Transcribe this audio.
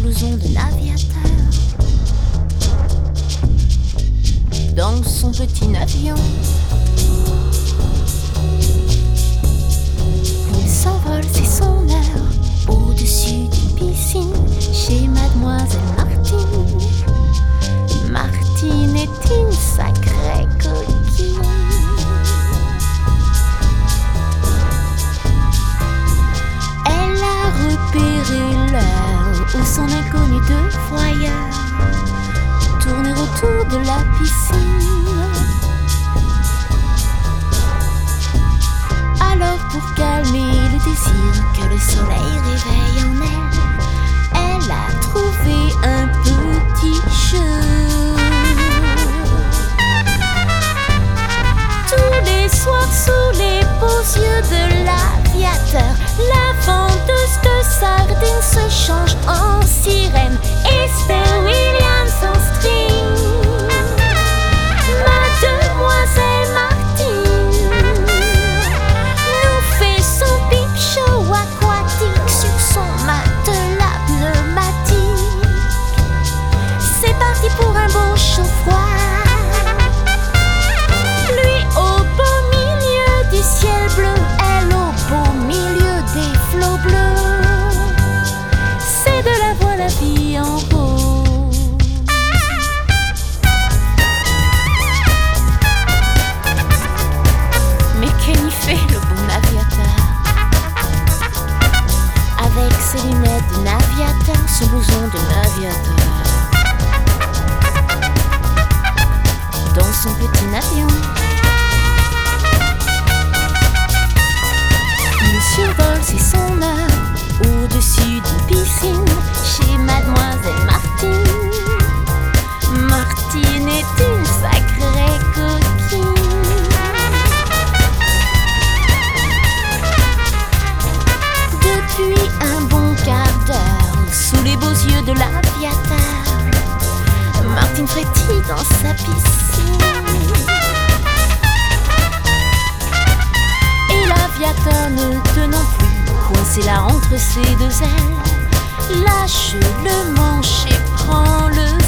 blouson de navigateur. Dans son petit avion, il s'envole, c'est son heure, au-dessus d'une piscine, chez Mademoiselle Martine. Martine est une sacrée coquine. Elle a repéré l'heure où son inconnu de voyeur tourner autour de la piscine. Alors pour calmer le désir que le soleil réveille en elle, elle a trouvé un petit jeu. Tous les soirs sous les beaux yeux de l'aviateur, la vendeuse de sardines se change en sirène. Esther Williams en string, Mademoiselle Martine nous fait son peep show aquatique sur son matelas pneumatique. C'est parti pour un beau chaud froid. Lui au beau milieu du ciel bleu, elle au beau milieu des flots bleus. C'est de la voile à vie en rose. Mais qu'y fait le bon aviateur, avec ses lunettes de navigateur, son blouson de navigateur, dans son petit avion. Il survole, c'est son heure, au-dessus d'une piscine, chez Mademoiselle Martine. Martine est une sacrée coquine. Depuis un bon quart d'heure, sous les beaux yeux de l'aviateur, Martine frétille dans sa piscine. Et l'aviateur ne tenant plus, coincé là entre ses deux ailes, lâche le manche et prend le